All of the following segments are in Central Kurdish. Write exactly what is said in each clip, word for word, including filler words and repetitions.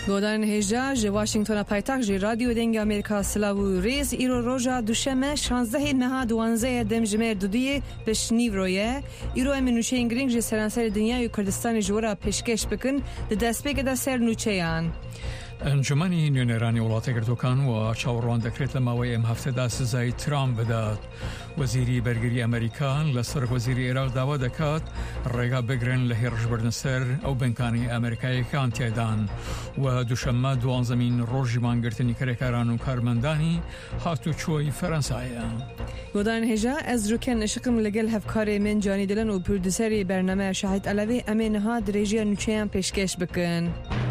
گودان هجا ج واشنگتن پایتخت ج رادیو دنگ امریکا سلاو ریز ایرو روژا دوشمه شانزده ماه دوانزه دم جمر دودی بشنیو رویه ایرو امنوچه انگرینگ ج سرانسر دنیا و کردستان جورا پیشکش بکن ده دست بگه ده سر نوچهیان. انجمنی نیونرانی ولایت گردوکان و چهاران دکرت لماوی ام هفته دست زای ترامپ بداد. وزیری برگری امریکان لسر وزیری عراق دعوت دکات رگا بگرن لهرش بردنسر او بنکانی امریکایی کان تیدان و دوشمه دوان زمین روژی مانگرتنی کرکاران و کارمندانی هاتو چوی فرانسایه. گودان هجا از روکن اشکم لگل هفکاری من جانی دلن و پرودوسری برنامه شاهد علوی امین ها درجه نوچهیان پیشکش بکن.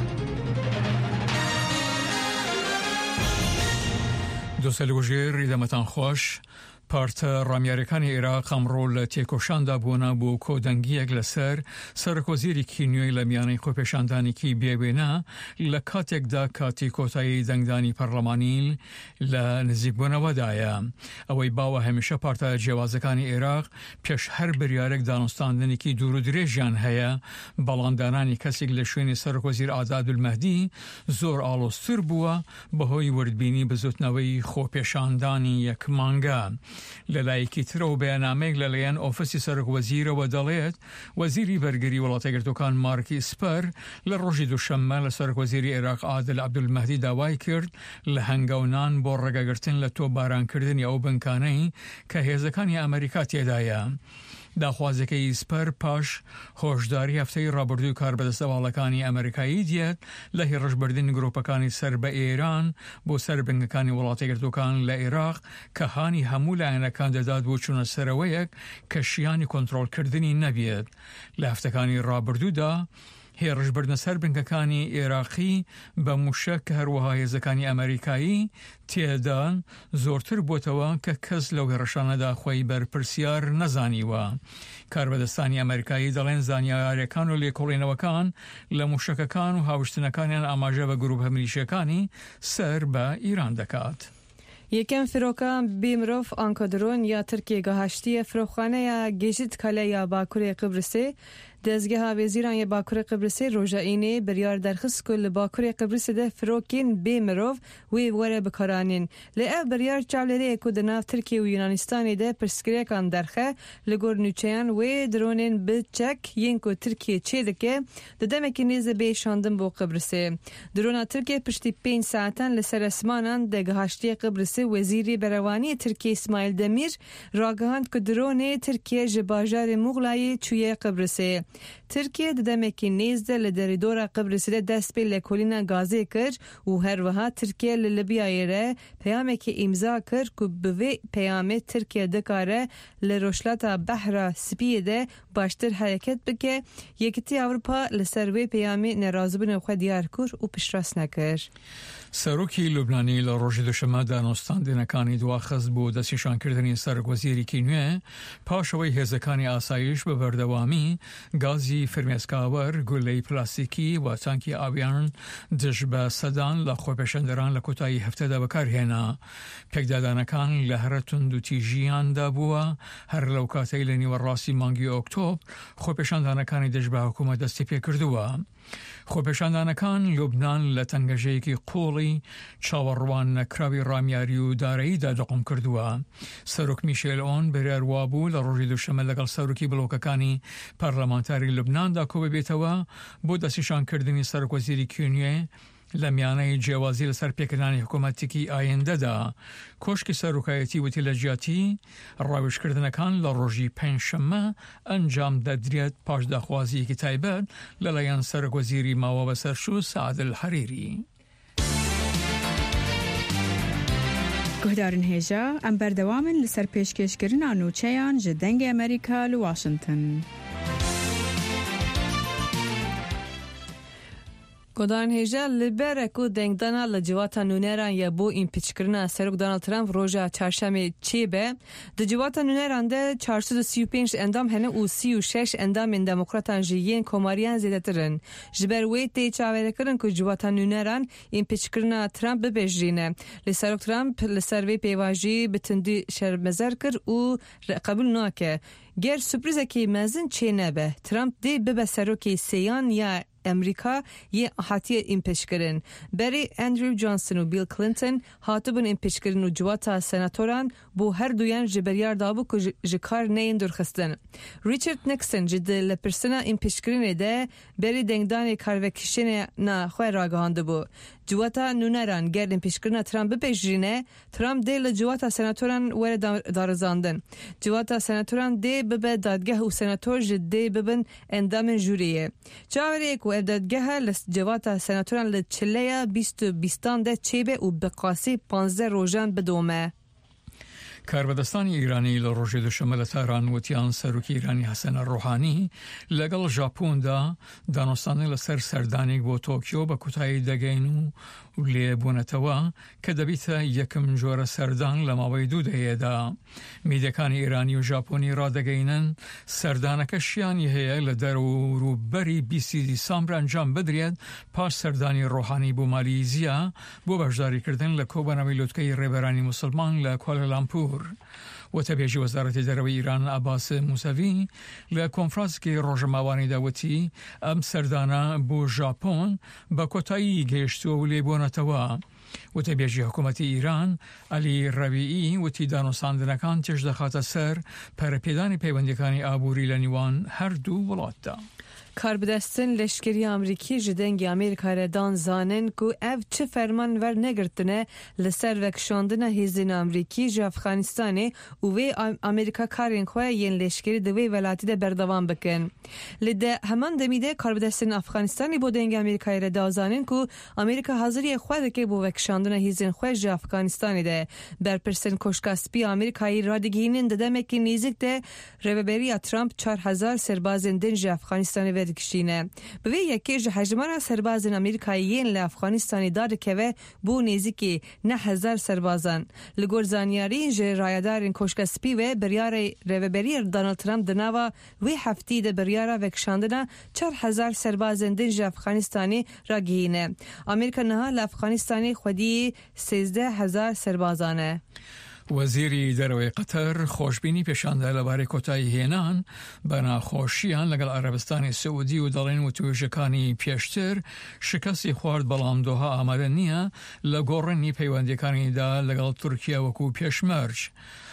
دوستان گوجر ایدامتان خوش. پارت رامیارکانی عراق امرول تیکوشاندا بونا بو کودنگی اگلسر سرکوزیری کینیوی لمیانی خوپشاندانی کی بیبینا لکاتک دا کاتی کوتای دنگدانی پارلمانیل لنزیک بونا ودایا. اوی باوا همیشه پارت جوازکانی عراق پیش هر بریارک دانستاندنی کی دورو دریجان هیا بالاندانانی کسی گلشوینی سرکوزیر آزاد المهدی زور آلوستر بوا بهوی وردبینی بزوتنوی خوپشاندانی یک مانگا. للایکی ترو بیانامه للیان اوفیسی سرک وزیر و دلیت وزیری برگری ولایت گردوکان مارکی اسپر لروجی دوشمه لسرک وزیری عراق عادل عبدالمهدی دعوی کرد لهنگاونان بر رگرتن لتو باران کردن یا بنکانی که هزکانی امریکا تیدایا. داخوازه که اسپر پاش خوشداری هفته رابردوی کار به دستوالکانی امریکایی دیت لهی رشبردن گروپکانی سر به ایران بو سر بنگکانی ولایت گردوکان لعراق که هانی همول اینکان داد بو چون سرویک کشیانی کنترل کردنی نبید. لهفتکانی رابردو دا هیرش بردن سر بنکانی عراقی با مشک هروهای زکانی امریکایی تیدان زورتر بوتوا که کس لوگرشانه دا خوی بر پرسیار نزانی و کاربدستانی امریکایی دلین زانیاریکان و لیکولینوکان لمشککان و هاوشتنکانیان آماجه و گروه ملیشکانی سر با ایران دکات. یکم فروکان بیمروف آنکادرون یا ترکیه گهشتی فروخانه یا گیجت کاله یا باکوری قبرسی دزگه ها وزیران یا باکوری قبرسی روژا اینه بریار درخص کل باکوری قبرسی ده فروکین بیمروف وی وره بکارانین لعه بریار چاولره اکو دناف ترکیه و یونانستانی ده پرسکریکان درخه لگور نوچیان وی درونین بچک ینکو ترکیه چه دکه ددمکی نیز بیشاندن بو قبرسی درونا ترکیه پشتی پین ساعتان لسر اسمانان ده گهشتی قبرسی وزیری بروانی ترکیه اسماعیل دمیر راگهاند که درون ترکیه جباجار مغلای چویه قبرسی ترکیه ددمکی نیزده لدریدورا قبرسی ده دست به لکولینا گازه کر و هر وها ترکیه للبیایی ره پیامه که امضا کر که بوی پیامه ترکیه دکاره لروشلاتا بحر سپیه ده باشتر حرکت بکه یکتی اروپا لسروی پیامه نرازبن خود دیار کر و پشراس نکر. سروکی لبنانی لروژی دوشمه دانستاندنکانی دواخز بود دستیشان کردنی سرک وزیری کینیوه پاشوی هزکانی آسایش به بردوامی گازی فرمیسکاور گله پلاستیکی و تانکی آبیان دجبه صدان لخوپشندران لکوتای هفته دا بکار هینا پک دادانکان لهرتون دو تیجیان دا بوا هر لوکاتی لنی و راسی مانگی اکتوب خوپشندانکانی دجبه حکومت دستی پی کردوا. خوپشاندانکان لبنان لتنگجه کی قولی چاوروان نکراوی رامیاری و دارایی دا دقم کردوا. سروک میشیل اون بریر وابو لروژی دوشمه لگل سروکی بلوککانی پارلمانتاری لبنان دا کوبه بیتوا بود دستیشان کردنی سروک وزیری کینیوه لمیانه جوازی لسر پیکرانی حکومتی کی آینده دا کشک سروکایتی و تلجیاتی راوش کردنکان لروژی پنجشنبه انجام دادریت پاش دخوازی کی تایبت للیان سرک وزیری ماوا بسرشو سعد الحریری. گهدارن هجا ام بردوامن لسر پیشکش کرن آنوچهان جدنگ امریکا لواشنطن. گودان هجا لبره کو دنگدانا لجواتا نونران یا بو ایمپیچ کرنا سروک دونالد ترامپ روژا چهارشنبه چی به د جواتا نونران ده چهارصد و سی و پنج اندام هنه و سی و شش اندام این دموکراتان جیین کماریان زیده ترن جبر وی تی چاوره کرن که جواتا نونران ایمپیچ کرنا ترامپ ببجرینه لسروک ترامپ لسروی پیواجی بتندی شرمزر کر و قبول ناکه گر سپریزه که مزن چه نبه ترامپ دی ببه سروکی سیان یا امریکا یه حتی امپیش کرن بری اندرو جانسون و بیل کلینتون هاتبون امپیش کرن و جواتا سناتوران بو هر دویان جبریار دابو که جکار نین درخستن. ریچارد نیکسون جد لپرسنا امپیش کرنه ده بری دنگدان کاروکشن نا خواه راگهانده بو. جواتا نونران گرد امپیش کرنه ترامپ بپیشرینه ترامپ ده لجواتا سناتوران ور دارزاندن. جواتا سناتوران ده ببه دادگاه و سناتور جد ده ببن اندام جوریه. جاوری که دادگاه لجواتا سناتوران لچلیا بیست و بیستان ده چیبه و بقاسی پانزده روزان بدومه. کاربدستانی ایرانی لروژه دوشنبه تهران وتیان سروکی ایرانی حسن روحانی لگل ژاپن دا دانستانی لسر سردانی بو توکیو با کوتای دگینو لیبونتوا که دبیت یکم جور سردان لماوی دو دیده میدکان ایرانی و ژاپنی را دگینن سردانکشیان یه لدر و روبری بیسی دیسامبر انجام بدرید پاس سردانی روحانی بو مالیزیا بو بجداری کردن لکوبانوی لطکه ریبرانی مسلمان لکوالالامپور و تبیجی وزارت دروی ایران عباس موسوی لکنفرانس که روژماوانی داوتی ام سردانا بو ژاپن با کوتایی گشت و لیبونتوا و تبیجی حکومت ایران علی ربیعی و تی دانوساندنکان تجدخات سر پر پیدانی پیوندکانی آبوری لنیوان هر دو ولاد کاربدستن لشکری آمریکی جدنگی امریکا را دان زانن که اف چه فرمان ور نگرتنه لسر وکشاندن هیزن آمریکی جو افغانستانه و وی امریکا کارین خواه ین لشکری دوی ولاتی ده بردوان بکن. لده همان دمیده کاربدستن افغانستانی بودنگ امریکا را دان زانن که امریکا حاضری خواه ده که بو وکشاندن هیزن خواه جو افغانستانی ده برپرسن کشکاسپی امریکایی را دگینن ده دمکی نیزک ده رببری ترامپ چهار هزار سربازن دن جو افغانستانی کشینه به وی یکیج حجمان سربازن امریکاییین لافغانستانی داره که و بو نیزی نه هزار سربازان لگور زانیاری جه رایدارین کشکسپی و بریار روبری دانالد ترامپ دناوا وی هفتی ده بریارا وکشاندنا چهار هزار سربازن دنج افغانستانی را گینه. امریکا نها لافغانستانی خودی سیزده هزار سربازانه. وزیری دروی قطر خوشبینی پیشانده لباری کتای هینان بنا خوشیان لگل عربستان سعودی و دالین و تویشکانی پیشتر شکستی خوارد بلام دوها آمده نیه لگورنی پیوندکانی دا لگل ترکیه وکو پیشمرج.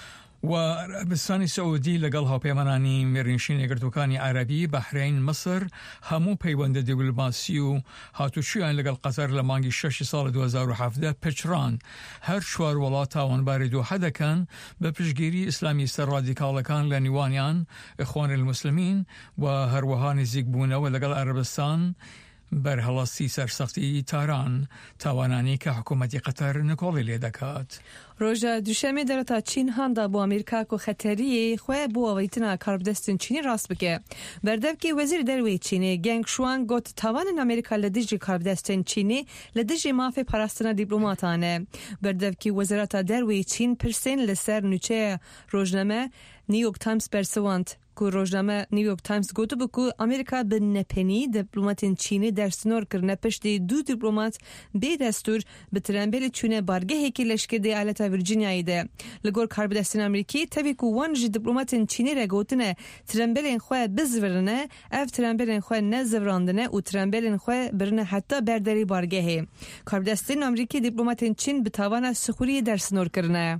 و عربستان سعودی لگل ها پیمانانی مرنشین گرتوکانی عربی بحرین مصر همو پیوند دیپلماسی و هاتوچیان لگل قطر لمانگی شش سال دو هزار و هفده پچران هر چوار ولا تاوان باری دو حدکن به پشگیری اسلامی سر رادیکالکان لنیوانیان اخوان المسلمین و هر وهان زیگبونه و لگل عربستان بر هلاسی سرسختی تاران توانانی که حکومت قطر نکولی لیدکات. روژا دوشمی در تا چین هنده با امریکا که خطری خواه بو آویتنا کاربدستن چینی راست بکه. بردف که وزیر دروی چینی گنگ شوان گوت توان امریکا لدیجی کاربدستن چینی لدیجی مافی پرستن دیپلوماتانه. بردف که وزارت دروی چین پرسین لسر نوچه روزنامه نیویورک تایمز پرسوانت که روزنامه نیویورک تایمز گوتو بکو امریکا به نپنی دیپلماتین چینی در سنور کرنه پشتی دو دیپلمات به دستور به ترامبل چونه بارگه هکی لشکر دی آلت ویرجینیایی ده. لگور کاربدستن امریکی تبی که وان جی دیپلماتین چینی را گوتنه ترامبل خواه بزورنه اف ترامبل خواه نزوراندنه و ترامبل خواه برنه حتی برداری بارگه هی. کاربدستن امریکی دیپلماتین چین به توان سخوری در سنور کرنه.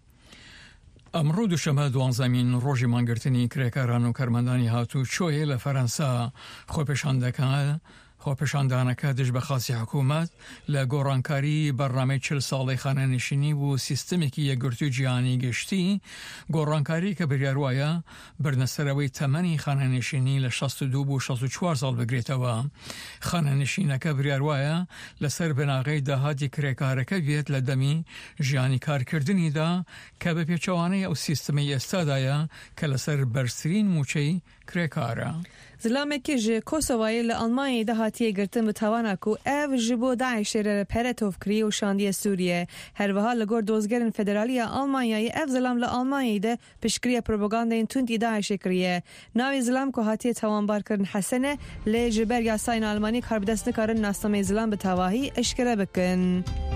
امرو دوشنبه دوانزمین روژی مانگرتنی کرکاران و کرمندانی هاتو چوی لفرانسا خوپشاندکان خوپشاندانکه دش بخاصی حکومت لگورانکاری برنامه چل ساله خانه نشینی و سیستمی که یگرتو جیانی گشتی گورانکاری که بریاروایا برنسروی تمنی خانه نشینی لشست دو بو شست و چوار سال بگریتوا خانه نشینه که بریاروایا لسر بناغی دهاتی کرکارکه بیت لدمی جیانی کار کردنی دا که به پیچوانه او سیستمی استادایا که لسر برسرین موچه کرکاره. زلامه که جه کوسووای لالمانی دهاتی گرتن بتوانا کو او جبو داعش را پرتوف کری و شاندی سوریه هر وها لگور دوزگرن فدرالی آلمانیای او زلام لالمانی ده پشکری پروپاگاندا این تند داعش کریه ناوی زلام کو هاتی توانبار کرن حسنه ل جبر یاساین آلمانی کاربدست نکارن ناسنامه زلام بتواهی اشکره بکن.